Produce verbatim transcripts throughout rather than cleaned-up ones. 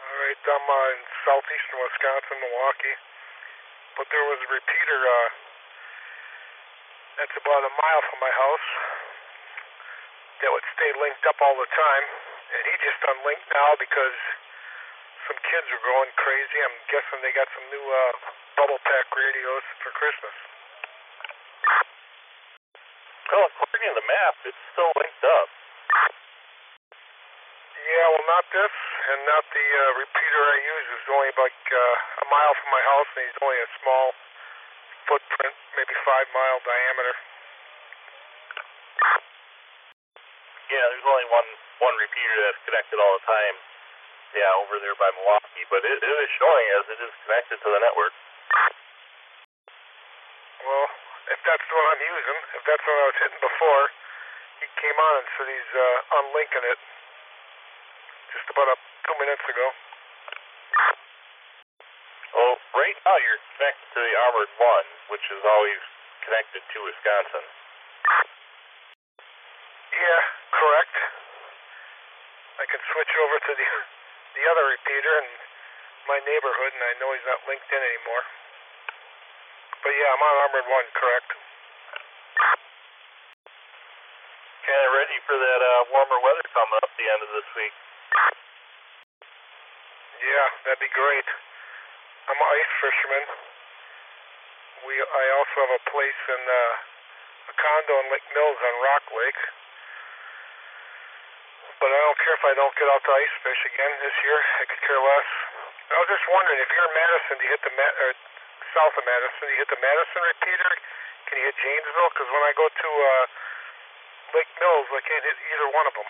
Alright, I'm uh, in southeastern Wisconsin, Milwaukee. But there was a repeater uh, that's about a mile from my house that would stay linked up all the time. And he just unlinked now because some kids are going crazy. I'm guessing they got some new uh, bubble pack radios for Christmas. Well, according to the map, it's still linked up. Yeah, well, not this, and not the uh, repeater I use is only like uh, a mile from my house, and he's only a small footprint, maybe five mile diameter. Yeah, there's only one one repeater that's connected all the time. Yeah, over there by Milwaukee, but it, it is showing as it is connected to the network. Well, if that's the one I'm using, if that's the one I was hitting before, he came on and said he's uh, unlinking it just about uh, two minutes ago. Well, right now you're connected to the Armored One, which is always connected to Wisconsin. Yeah, correct. I can switch over to the the other repeater in my neighborhood, and I know he's not linked in anymore. But yeah, I'm on Armored One, correct. Kind of ready for that uh, warmer weather coming up the end of this week. Yeah, that'd be great. I'm an ice fisherman. We I also have a place in uh, a condo in Lake Mills on Rock Lake. But I don't care if I don't get out to ice fish again this year. I could care less. I was just wondering, if you're in Madison, do you hit the Ma- or south of Madison, do you hit the Madison repeater? Can you hit Janesville? Because when I go to uh, Lake Mills, I can't hit either one of them.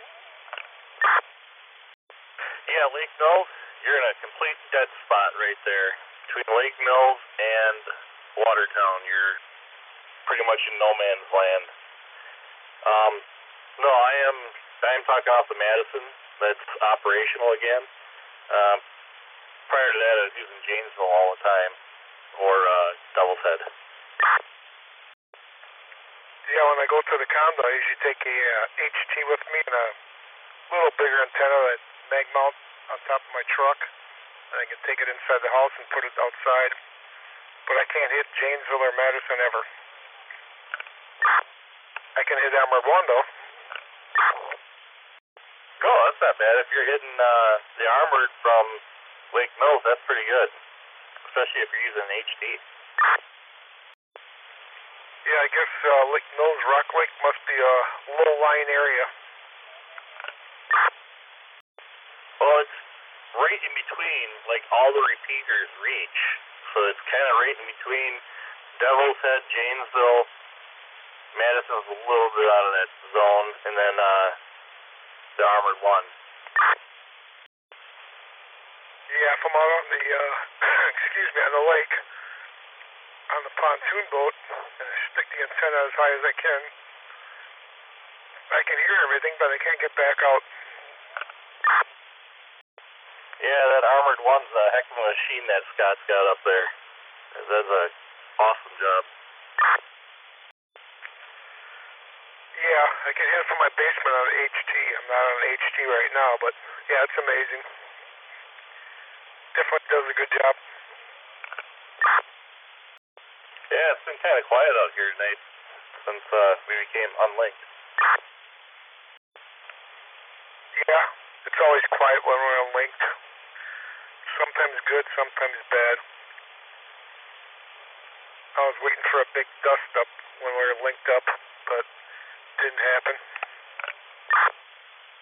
Yeah, Lake Mills, you're in a complete dead spot right there. Between Lake Mills and Watertown, you're pretty much in no man's land. Um, no, I am... I'm talking off the Madison that's operational again. Um, prior to that, I was using Janesville all the time, or uh, Devil's Head. Yeah, when I go to the condo, I usually take a uh, H T with me and a little bigger antenna that mag mount on top of my truck. And I can take it inside the house and put it outside. But I can't hit Janesville or Madison ever. I can hit Armored One, though. Oh, that's not bad. If you're hitting uh, the Armored from Lake Mills, that's pretty good. Especially if you're using an H D. Yeah, I guess uh, Lake Mills, Rock Lake must be a low-lying area. Well, it's right in between, like, all the repeaters reach. So it's kind of right in between Devil's Head, Janesville. Madison's a little bit out of that zone, and then uh, the Armored One. Yeah, if I'm out on the, uh, excuse me, on the lake, on the pontoon boat, and I stick the antenna as high as I can, I can hear everything, but I can't get back out. Yeah, that Armored One's a heck of a machine that Scott's got up there. That's an awesome job. Yeah, I can hit it from my basement on H T. I'm not on H T right now, but yeah, it's amazing. Definitely does a good job. Yeah, it's been kind of quiet out here tonight since uh, we became unlinked. Yeah, it's always quiet when we're unlinked. Sometimes good, sometimes bad. I was waiting for a big dust up when we were linked up, but didn't happen.